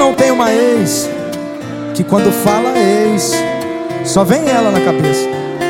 não tem uma ex que quando fala ex só vem ela na cabeça?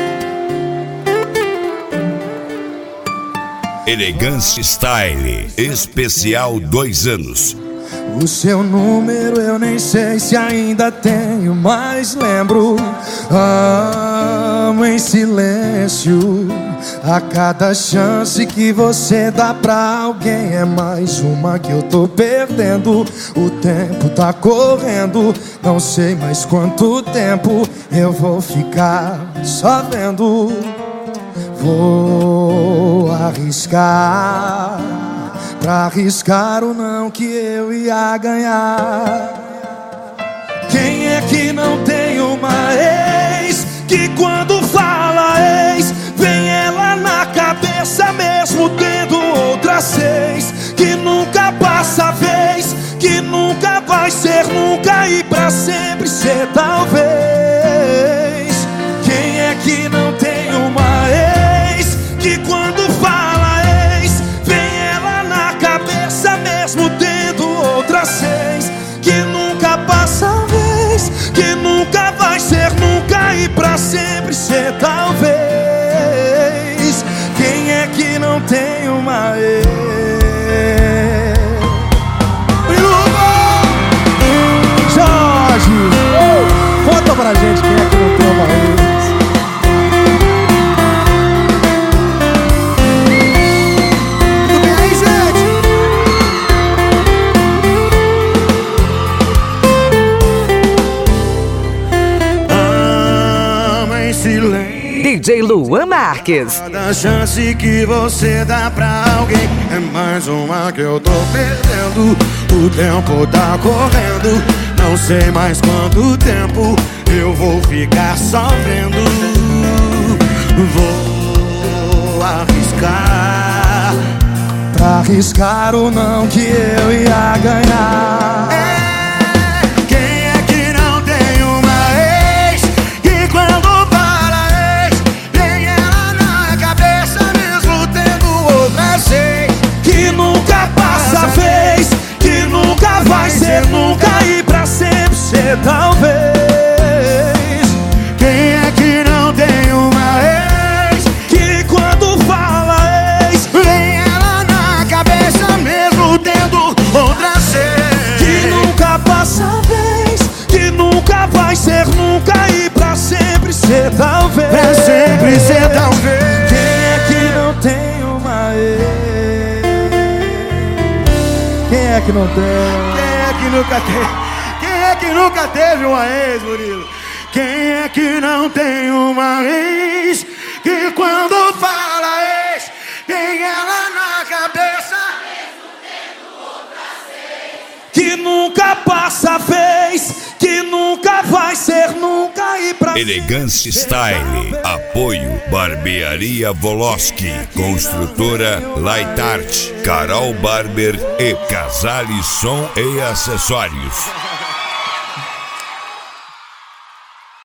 Elegance Style, especial 2 anos. O seu número eu nem sei se ainda tenho, mas lembro. Amo em silêncio. A cada chance que você dá pra alguém é mais uma que eu tô perdendo. O tempo tá correndo, não sei mais quanto tempo eu vou ficar só vendo. Vou arriscar, pra arriscar o não que eu ia ganhar. Quem é que não tem uma ex que quando fala ex vem ela na cabeça mesmo tendo outras 6? Que nunca passa a vez, que nunca vai ser nunca e pra sempre ser talvez. Quem é que não tem uma ex que quando fala ex vem ela na cabeça mesmo tendo outras 6? Que nunca passa a vez, que nunca vai ser nunca e pra sempre ser talvez. Quem é que não tem uma ex? Jorge, conta pra gente quem é que não tem uma ex. DJ Luan Marques. Cada chance que você dá pra alguém é mais uma que eu tô perdendo. O tempo tá correndo, não sei mais quanto tempo eu vou ficar sofrendo. Vou arriscar, pra arriscar o não que eu ia ganhar. Quem é que não tem uma ex que quando que nunca passa a vez, que nunca vai ser nunca e pra sempre ser talvez. Quem é que não tem uma ex que quando fala ex vem ela na cabeça mesmo tendo outra 6? Que nunca passa a vez, que nunca vai ser nunca e pra sempre ser talvez. Pra sempre ser talvez. Quem é que não tem uma ex? Quem é que não tem? Quem é que nunca teve? Quem é que nunca teve uma ex, Murilo? Quem é que não tem uma ex que quando fala ex tem ela na cabeça mesmo tendo outra 6? Que nunca passa a vez, que nunca vai ser nunca e pra Elegance Style, apoio Barbearia Voloski, Construtora Light Art, Carol Barber e Casale Som e Acessórios.